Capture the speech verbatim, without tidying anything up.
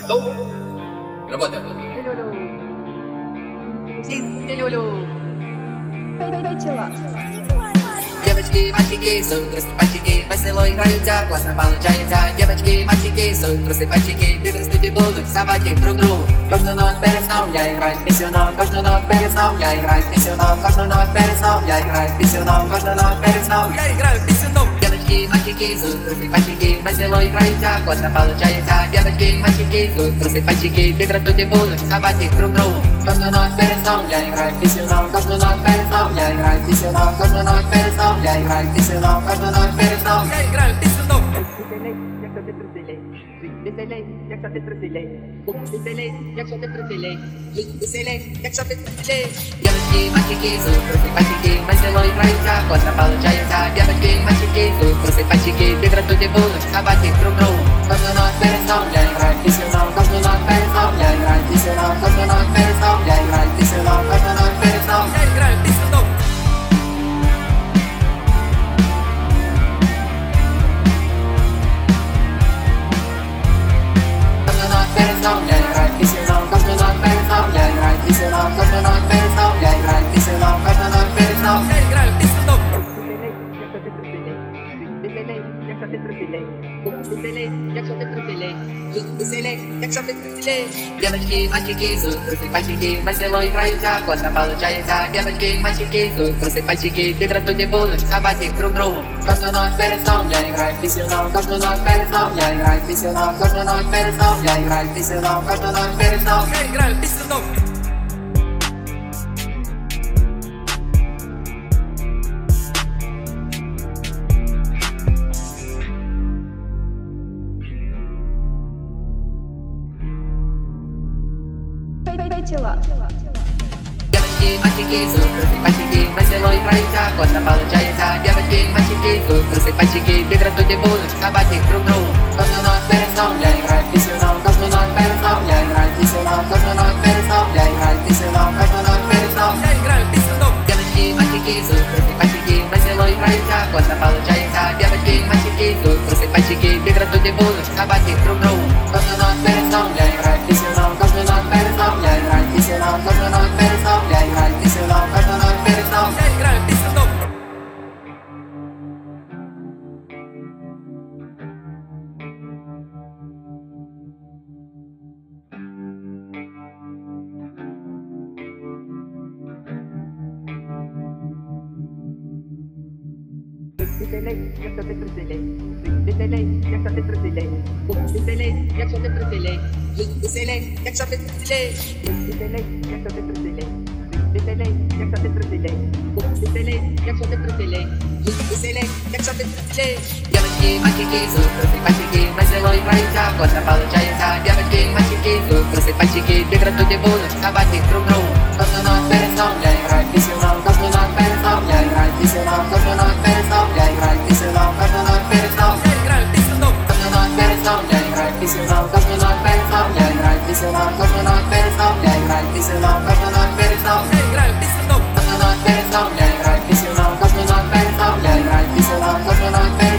Работа. Девочки, мальчики, сутрусы, пальчики, весело играются, классно получается. Девочки, мальчики, сутрусы, пальчики, вырастут будут совать их друг другу. Каждую ночь перед сном я играю в писюном, каждую ночь перед сном я играю в писюном, каждую ночь перед сном я играю в писюном, каждую ночь перед сном я играю в писюном. Девочки, мальчики, сутрусы, пальчики, весело играются, классно получается. Девочки, мальчики, сутрусы, пальчики, вырастут будут совать их друг другу. Каждую ночь перед сном я играю в писюном, каждую ночь перед сном я играю в писюном, каждую ночь перед сном я играю в писюном, каждую ночь перед сном я играю в писюном. Веселей, як шати труселей, веселей, як шати труселей, веселей, як шати труселей. Девочки, мальчики, сутрусы, пальчики, весело играются, классно получается. Девочки, мальчики, сутрусы, пальчики, вырастут будут совать их друг другу. Каждую ночь перед сном я играю в писюном, каждую ночь перед сном я играю в писюном, каждую ночь перед сном я играю в писюном, каждую ночь перед сном я играю в писюном. Я играю в писюном, каждую ночь перед сном я играю в писюном, каждую ночь перед сном я играю в писюном, каждую ночь перед сном я играю в писюном. Веселей, як шати труселей, веселей, як шати труселей, веселей, як шати труселей. Девочки, мальчики, сутрусы, пальчики, весело играются, классно получается. Девочки, мальчики, сутрусы, пальчики, вырастут будут совать их друг другу. Каждую ночь перед сном я играю в писюном, каждую ночь перед сном я играю в писюном, каждую ночь перед сном я играю в писюном, каждую ночь перед сном я играю в писюном. Девочки, мальчики, сутрусы, пальчики, весело играются, классно получается. Девочки, мальчики, сутрусы, пальчики, вырастут будут совать их друг другу. Каждую ночь перед сном я играю в писюном, каждую ночь перед сном я играю в писюном, каждую ночь перед сном я играю в писюном, каждую ночь перед сном я играю в писюном. Девочки, мальчики, сутрусы, пальчики, весело играются, классно получается. Девочки, мальчики, сутрусы, пальчики, вырастут будут совать их друг другу. Каждую ночь перед сном я играю в писюном, каждую ночь перед сном я играю в писюном, каждую ночь перед сном я играю в писюном, каждую ночь перед сном я играю в писюном. Веселей, як шати труселей, веселей, як шати труселей, веселей, як шати труселей, веселей, як шати труселей, веселей, як шати труселей, веселей, як шати труселей, веселей, як шати труселей, веселей, як шати труселей. Девочки, мальчики, сутрусы, пальчики, весело играются, классно получается. Девочки, мальчики, сутрусы, пальчики, вырастут будут совать их друг другу. Каждую ночь перед сном я играю в писюном, каждую ночь перед сном я играю в писюном, каждую ночь перед сном я играю в писюном, каждую ночь перед сном я играю в писюном, каждую ночь перед сном я играю в писюном, каждую ночь перед сном я играю в писюном, каждую ночь перед сном я играю в писюном, каждую ночь перед сном я играю в писюном, каждую ночь перед сном я играю в писюном, каждую ночь перед сном я играю в писюном, каждую ночь перед